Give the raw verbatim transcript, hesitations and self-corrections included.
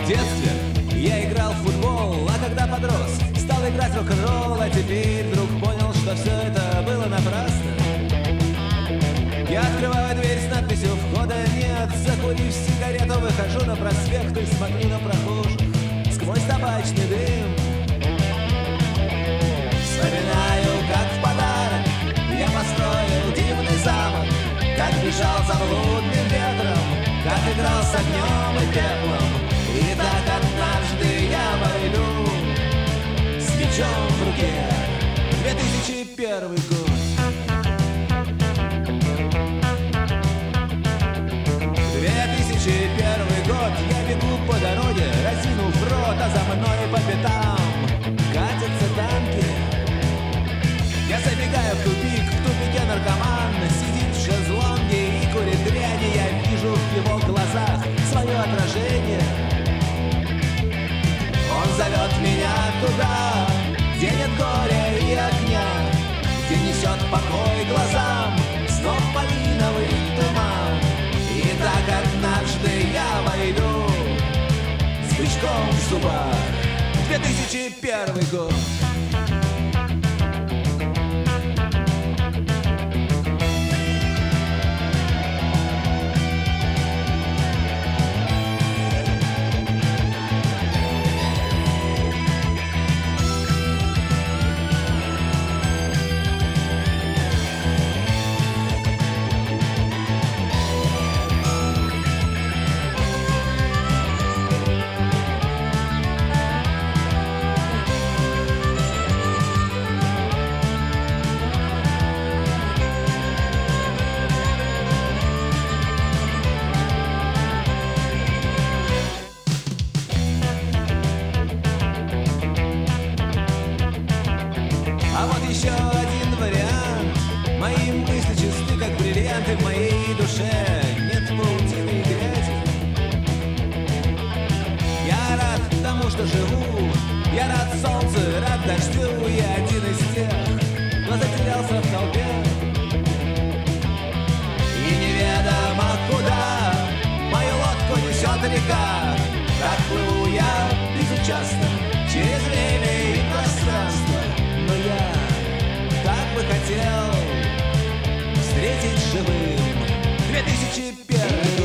В детстве я играл в футбол, а когда подрос, стал играть в рок-н-ролл, а теперь вдруг понял, что все это было напрасно. Я открываю дверь с надписью «Входа нет», закурив сигарету, выхожу на проспект и смотрю на прохожих сквозь табачный дым. Вспоминаю, как в подарок я построил дивный замок, как бежал за блудным ветром, как играл с огнем и пеплом. И так однажды я войду с мечом в руке. Две тысячи первый год. Две тысячи первый год. Я бегу по дороге, разинув рот, а за мной по пятам катятся танки. Я забегаю в тупик, в тупике наркоман сидит в шезлонге и курит дрянь. Я вижу в его глазах свое отражение. Он зовет меня туда, где нет горя и огня, где несет покой глазам снов малиновый туман. И так однажды я войду с бычком в зубах. Две тысячи первый год. А вот еще один вариант. Мои мысли чисты, как бриллианты. В моей душе нет паутины и грязи. Я рад тому, что живу. Я рад солнцу, рад дождю. Я один из тех, кто затерялся в толпе. И неведомо куда мою лодку несет река. Так плыву я безучастно через время и пространство. Но я так бы хотел встретить живым две тысячи первый год.